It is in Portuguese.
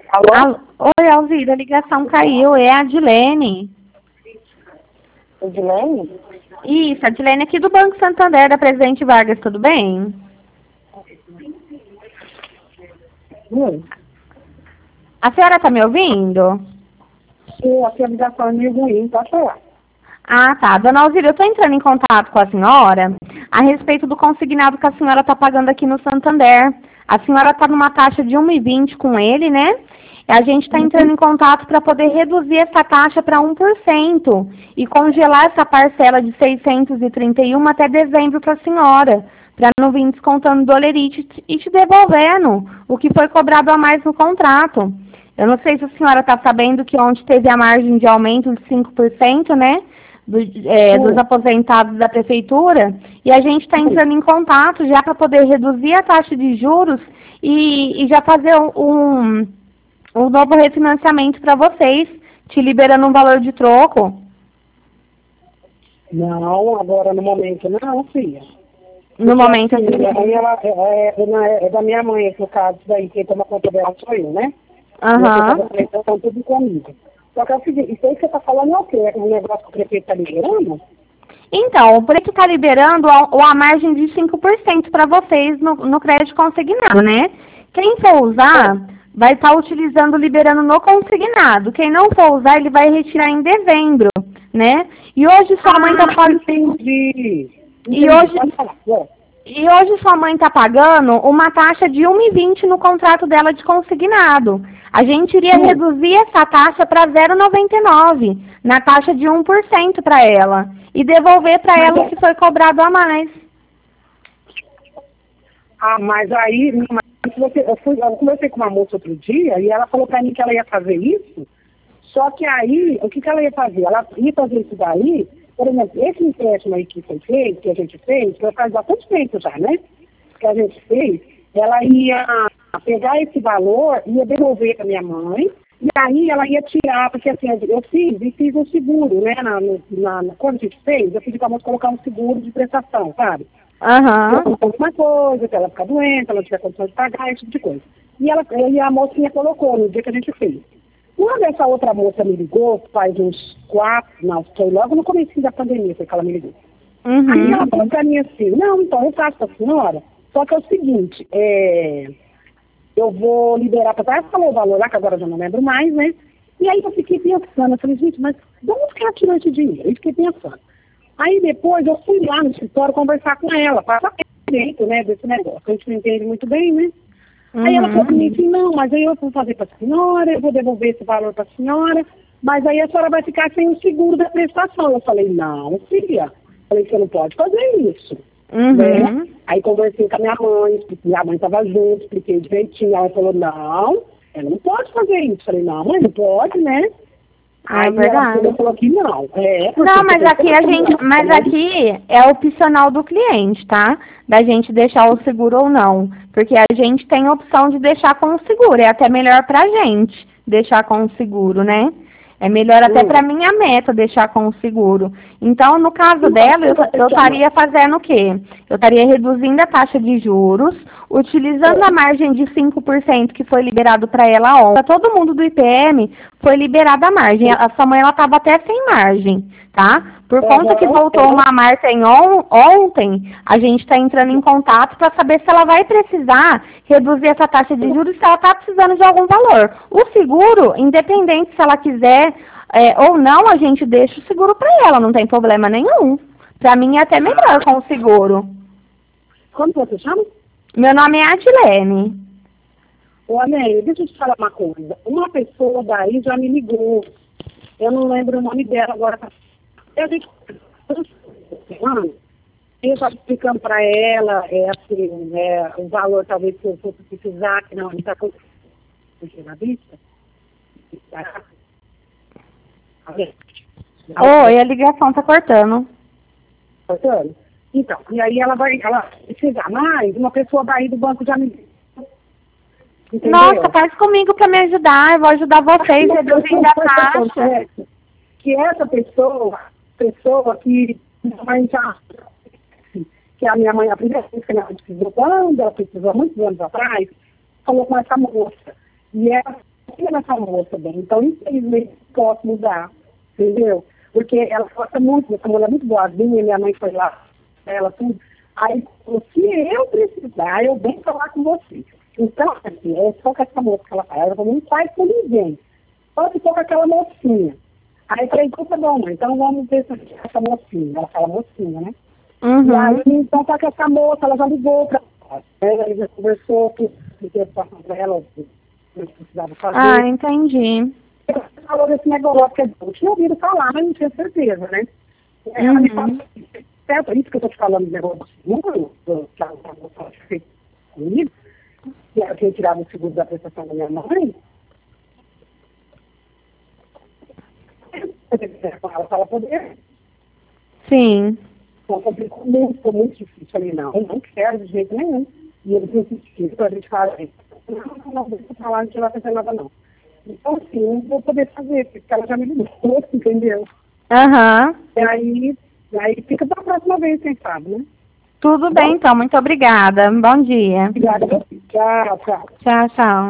Alô? Oi, Alzira, a ligação caiu. É a Dilene. Edilene? Isso, a Dilene aqui do Banco Santander, da Presidente Vargas, tudo bem? A senhora está me ouvindo? Sim, aqui a ligação é meio ruim, pode falar. Ah, tá. Dona Alzira, eu estou entrando em contato com a senhora a respeito do consignado que a senhora está pagando aqui no Santander. A senhora está numa taxa de 1,20 com ele, né? E a gente está entrando em contato para poder reduzir essa taxa para 1% e congelar essa parcela de 631 até dezembro para a senhora, para não vir descontando dolerite e te devolvendo o que foi cobrado a mais no contrato. Eu não sei se a senhora está sabendo que ontem teve a margem de aumento de 5%, né? Dos aposentados da prefeitura, e a gente está entrando em contato já para poder reduzir a taxa de juros e já fazer um novo refinanciamento para vocês, te liberando um valor de troco. Não, agora no momento não, filha. No momento, assim, minha mãe, ela é da minha mãe, no caso, daí quem toma conta dela sou eu, né? Então, estão tudo comigo. Só que é o seguinte, isso aí que você está falando é o quê? É um negócio que o prefeito está liberando? Então, o prefeito está liberando a margem de 5% para vocês no crédito consignado, né? Quem for usar, vai estar utilizando, liberando no consignado. Quem não for usar, ele vai retirar em dezembro, né? E hoje sua mãe está pagando... Entendi. E hoje sua mãe está pagando uma taxa de 1,20 no contrato dela de consignado. A gente iria reduzir essa taxa para 0,99, na taxa de 1% para ela, e devolver para ela o que foi cobrado a mais. Ah, mas aí, eu conversei com uma moça outro dia e ela falou para mim que ela ia fazer isso, só que aí, o que ela ia fazer? Ela ia fazer isso daí, por exemplo, esse empréstimo aí que foi feito, que a gente fez, que faz bastante tempo já, né? Que a gente fez, ela ia pegar esse valor, ia devolver para minha mãe, e aí ela ia tirar, porque assim, eu fiz um seguro, né? Quando a gente fez, eu pedi para a moça colocar um seguro de prestação, sabe? Aham. Alguma coisa, se ela ficar doente, ela não tiver condição de pagar, esse tipo de coisa. E a mocinha colocou no dia que a gente fez. Quando essa outra moça me ligou, faz uns 4, não, foi logo no começo da pandemia, foi que ela me ligou. Aí ela falou pra mim assim, não, então eu faço pra senhora, só que é o seguinte, eu vou liberar pra ela falou o valor lá, que agora eu já não lembro mais, né? E aí eu fiquei pensando, eu falei, gente, mas de onde que ela tirou esse dinheiro? Eu fiquei pensando. Aí depois eu fui lá no escritório conversar com ela, para saber direito, né, desse negócio, que a gente não entende muito bem, né? Aí ela falou pra mim assim, não, mas aí eu vou fazer para a senhora, eu vou devolver esse valor para a senhora, mas aí a senhora vai ficar sem o seguro da prestação. Eu falei, não, filha. Falei, você não pode fazer isso. Né? Aí conversei com a minha mãe estava junto, expliquei direitinho. Ela falou, não, ela não pode fazer isso. Falei, não, mãe, não pode, né? Aí ela falou que não. Não, mas aqui é opcional do cliente, tá? Da gente deixar o seguro ou não. Porque a gente tem a opção de deixar com o seguro. É até melhor pra gente deixar com o seguro, né? É melhor até para minha meta deixar com o seguro. Então, no caso dela, eu estaria fazendo o quê? Eu estaria reduzindo a taxa de juros, utilizando a margem de 5% que foi liberado para ela ontem. Todo mundo do IPM foi liberada a margem. A sua mãe estava até sem margem, tá? Por conta que voltou uma margem ontem, a gente está entrando em contato para saber se ela vai precisar reduzir essa taxa de juros, se ela está precisando de algum valor. O seguro, independente se ela quiser ou não, a gente deixa o seguro para ela, não tem problema nenhum. Para mim é até melhor com o seguro. Como você chama? Meu nome é Adilene. Olha, deixa eu te falar uma coisa. Uma pessoa daí já me ligou. Eu não lembro o nome dela agora. Eu estava explicando para ela, o valor talvez que eu fosse precisar, que não está com na vista. Oi, a ligação está cortando. Cortando? Então, e aí ela precisar mais, uma pessoa daí do banco já me... Entendeu? Nossa, faz comigo para me ajudar, eu vou ajudar vocês reduzindo a taxa. Que essa pessoa que a minha mãe, a primeira vez que ela precisou, quando ela precisou, muitos anos atrás, falou com essa moça. E ela confia nessa moça bem. Então, infelizmente, posso mudar, entendeu? Porque ela gosta muito, essa mulher é muito boazinha, minha mãe foi lá, ela tudo. Aí, se eu precisar, eu venho falar com você. Então, assim, é só com essa moça que ela faz. Ela não faz com ninguém. Só se for com aquela mocinha. Aí eu falei, então tá bom, mãe, então vamos ver se essa mocinha. Ela fala mocinha, né? Uhum. E aí, então, tá com essa moça, ela já ligou pra ela, ela já conversou, que eu passando pra ela, que eu precisava fazer. Ah, entendi. Ela falou desse negócio, que eu tinha ouvido falar, mas não tinha certeza, né? Ela me falou, certo, isso que eu tô te falando do negócio do seguro, que ela estava feito comigo, que ela tinha tirado o seguro da prestação da minha mãe. Ela fala poder. Sim. Então, complicou muito, ficou muito difícil. Falei, não, eu não quero de jeito nenhum. E eles insistiram para a gente fazer. Não, deixa eu falar, não vai fazer nada, não. Então, assim, não vou poder fazer, porque ela já me ligou, entendeu? Aham. E aí fica para a próxima vez, quem sabe, né? Tudo bem, então. Muito obrigada. Bom dia. Obrigada a você. Tchau, tchau. Tchau, tchau.